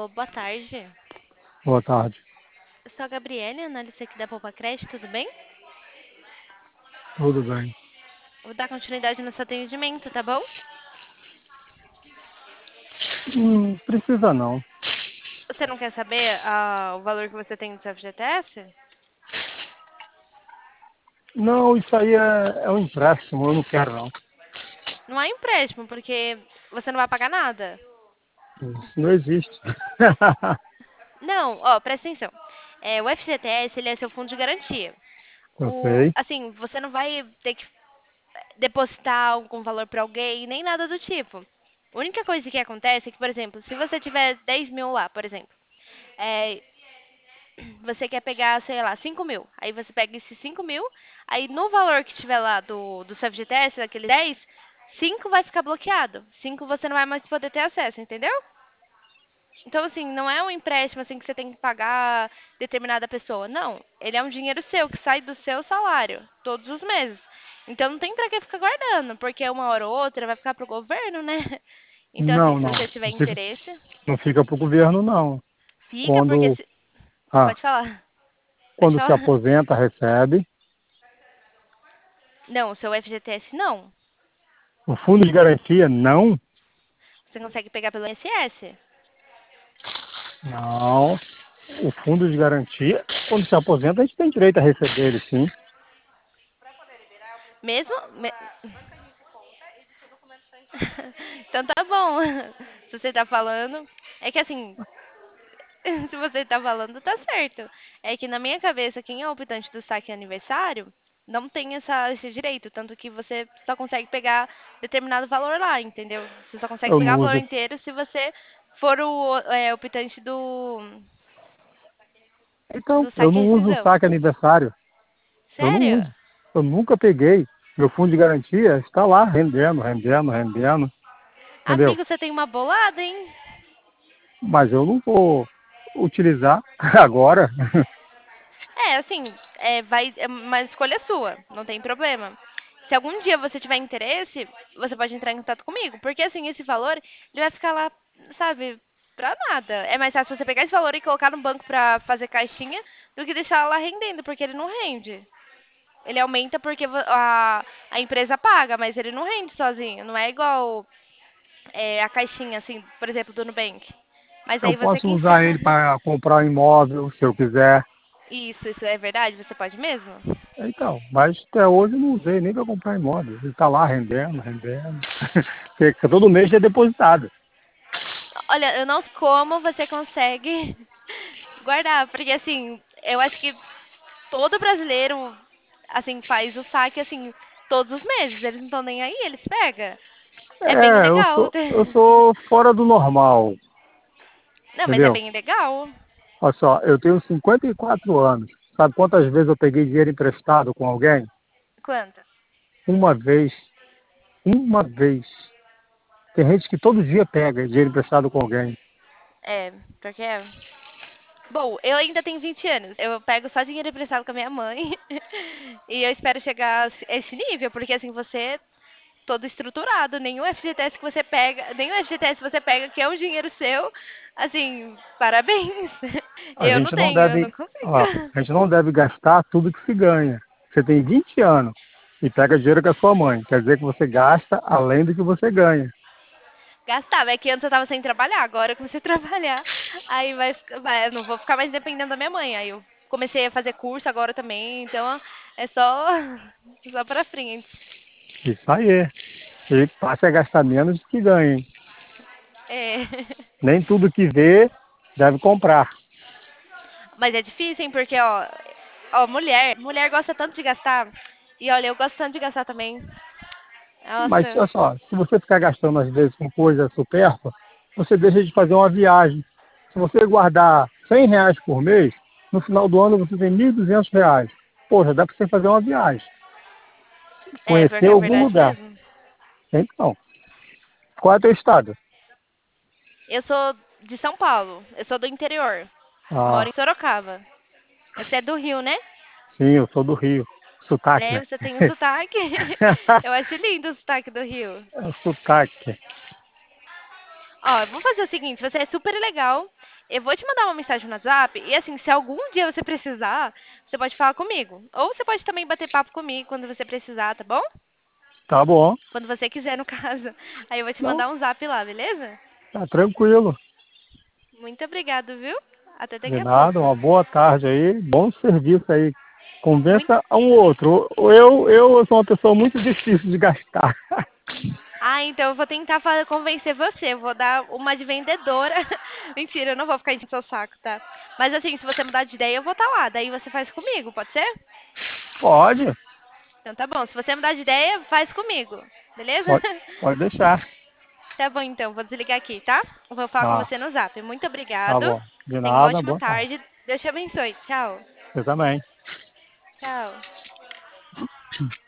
Alô, boa tarde. Boa tarde. Eu sou a Gabriele, analista aqui da Poupa Crédito, tudo bem? Tudo bem? Vou dar continuidade no seu atendimento, tá bom? Precisa não. Você não quer saber o valor que você tem do seu FGTS? Não, isso aí é um empréstimo, eu não quero não. Não há empréstimo, porque você não vai pagar nada. Isso não existe. Não, ó, presta atenção. O FGTS, ele é seu fundo de garantia. Eu sei. Assim, você não vai ter que depositar algum valor para alguém, nem nada do tipo. A única coisa que acontece é que, por exemplo, se você tiver 10 mil lá, por exemplo, é, você quer pegar, sei lá, 5 mil. Aí você pega esses 5 mil, aí no valor que tiver lá do seu FGTS, daquele 10, 5 vai ficar bloqueado. 5 você não vai mais poder ter acesso, entendeu? Então, assim, não é um empréstimo assim que você tem que pagar determinada pessoa. Não. Ele é um dinheiro seu, que sai do seu salário, todos os meses. Então não tem pra que ficar guardando, porque uma hora ou outra vai ficar pro governo, né? Então, assim, Não, se não. você tiver Não fica, interesse, não fica para o governo, não. fica, porque Quando, se... ah, Pode falar. Pode quando se falar. aposenta, recebe. Não, o seu FGTS não. O fundo de garantia, não. Você consegue pegar pelo INSS. Não. O fundo de garantia, quando se aposenta, a gente tem direito a receber ele, sim. Mesmo. Então tá bom. Se você tá falando. É que assim, se você tá falando, tá certo. É que na minha cabeça, quem é optante do saque aniversário não tem esse direito. Tanto que você só consegue pegar determinado valor lá, entendeu? Você só consegue Eu pegar não o valor uso. inteiro se você for o optante Então, do eu saque não uso o rescisão. saque aniversário. Eu não Sério? uso. Eu nunca peguei. Meu fundo de garantia está lá rendendo, rendendo, rendendo. Entendeu? Amigo, você tem uma bolada, hein? Mas eu não vou utilizar agora. Assim, é uma escolha sua, não tem problema. Se algum dia você tiver interesse, você pode entrar em contato comigo, porque assim, esse valor, ele vai ficar lá, sabe, pra nada. É mais fácil você pegar esse valor e colocar no banco pra fazer caixinha do que deixar lá rendendo, porque ele não rende. Ele aumenta porque a empresa paga, mas ele não rende sozinho. Não é igual a caixinha, assim, por exemplo, do Nubank. Mas Eu aí você posso quem usar ele para comprar um imóvel, se eu quiser. Isso é verdade? Você pode mesmo? Então, mas até hoje eu não usei nem para comprar imóvel. Ele está lá rendendo, rendendo. Porque todo mês é depositado. Olha, eu não sei como você consegue guardar, porque assim, eu acho que todo brasileiro assim faz o saque assim todos os meses, eles não estão nem aí, eles pegam. É bem É, eu legal. sou, eu sou fora do normal, Não, mas é entendeu? bem legal. Olha só, eu tenho 54 anos. Sabe quantas vezes eu peguei dinheiro emprestado com alguém? Quantas? Uma vez. Uma vez. Tem gente que todo dia pega dinheiro emprestado com alguém. Porque bom, eu ainda tenho 20 anos. Eu pego só dinheiro emprestado com a minha mãe. E eu espero chegar a esse nível, porque assim, você todo estruturado, nenhum FGTS que você pega, nenhum FGTS que você pega que é um dinheiro seu, assim, parabéns. A Eu não gente não tenho, eu deve, não consigo. ó, a gente não deve gastar tudo que se ganha. Você tem 20 anos e pega dinheiro com a sua mãe. Quer dizer que você gasta além do que você ganha. Gastava, é que antes eu tava sem trabalhar, agora eu comecei a trabalhar, aí eu não vou ficar mais dependendo da minha mãe. Aí eu comecei a fazer curso agora também, então é só pra frente. Isso aí. E passa a gastar menos do que ganha, hein? É. Nem tudo que vê deve comprar. Mas é difícil, hein, porque mulher gosta tanto de gastar. E olha, eu gosto tanto de gastar também. Mas Nossa, olha só, se você ficar gastando às vezes com coisa supérflua, você deixa de fazer uma viagem. Se você guardar R$ 100 por mês, no final do ano você tem R$ 1.200. Poxa, dá para você fazer uma viagem, pior conhecer que é algum verdade lugar. mesmo. Então, qual é o teu estado? Eu sou de São Paulo, eu sou do interior. Moro Ah, em Sorocaba. Você é do Rio, né? sim, eu sou do Rio. Sotaque, Né? né? Você tem um sotaque. Eu acho lindo o sotaque do Rio. É o sotaque. Ó, eu vou fazer o seguinte, você é super legal. Eu vou te mandar uma mensagem no WhatsApp e assim, se algum dia você precisar, você pode falar comigo. Ou você pode também bater papo comigo quando você precisar, tá bom? Tá bom. Quando você quiser, no caso. Aí eu vou te Não, mandar um zap lá, beleza? tá tranquilo. Muito obrigado, viu? Até daqui De a nada, pouco. uma boa tarde aí, bom serviço aí. Muito... Convença um outro. Eu sou uma pessoa muito difícil de gastar. Ah, então eu vou tentar convencer você. Eu vou dar uma de vendedora. Mentira, eu não vou ficar enchendo seu saco, tá? Mas assim, se você mudar de ideia, eu vou estar lá. Daí você faz comigo, pode ser? Pode, Então tá bom. Se você mudar de ideia, faz comigo. Beleza? pode, pode deixar. Tá bom, então. Vou desligar aqui, tá? Eu vou falar com Tá, você no zap. Muito tá obrigado. bom. De Tenha uma nada, ótima boa tarde. tarde. Deus te abençoe. Tchau. Você também. Tchau.